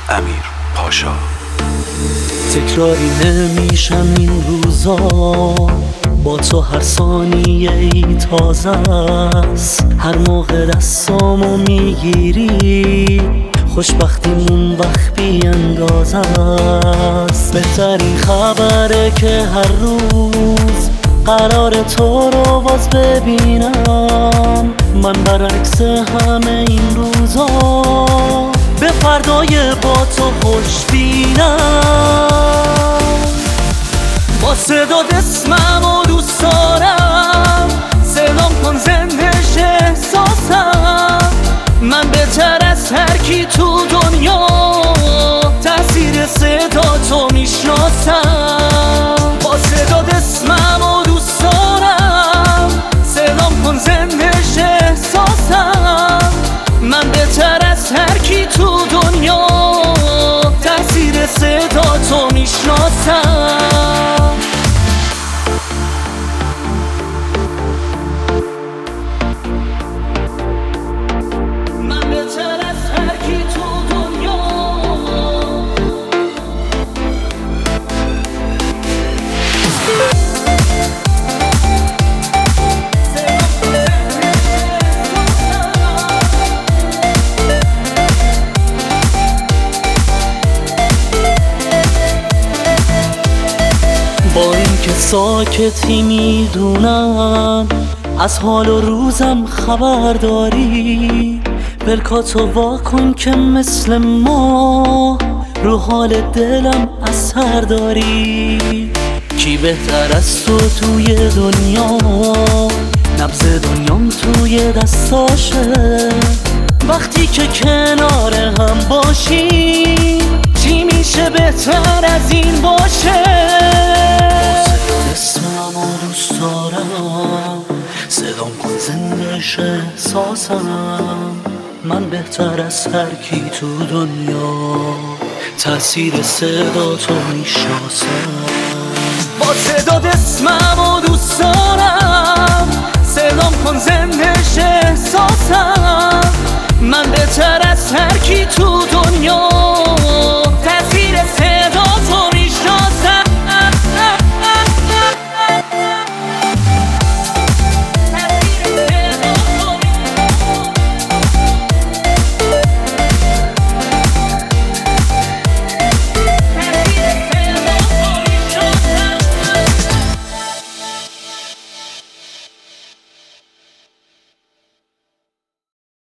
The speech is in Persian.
امیر پاشا. تکراری نمیشم این روزا، با تو هر ثانیه ای تازه است. هر موقع دستامو میگیری خوشبختیمون وقت بی اندازه است. بهترین خبره که هر روز قرار تو رو باز ببینم. من برعکس همه این روزا به فردای با تو خوش بینم. با صدات اسمم و دوست دارم، صدام کن زندش احساسم. من بهتر از هر کی تو دنیا تأثیر صدا تو میشناسم. با صدات اسمم و دوست دارم، صدام کن زندش احساسم. من بهتر از هر کی تو دنیا تأثیر صدا تو میشناسم. من بهتر از هر کی تو دنیا. با اینکه ساکتی میدونم از حال و روزم خبر داری، پلکاتو واکن که مثل ما رو حال دلم اثر داری. کی بهتر از تو توی دنیا، نبض دنیام توی دستاشه. وقتی که کنار هم باشیم چی میشه بهتر از این باشه. اسمم و دوست دارم، صدام کن زندش احساسم. من بهتر از هر کی تو دنیا تأثیر صدا تو میشناسم. با صدات اسمم و دوست دارم، صدام کن زندش احساسم. من بهتر از هر کی تو دنیا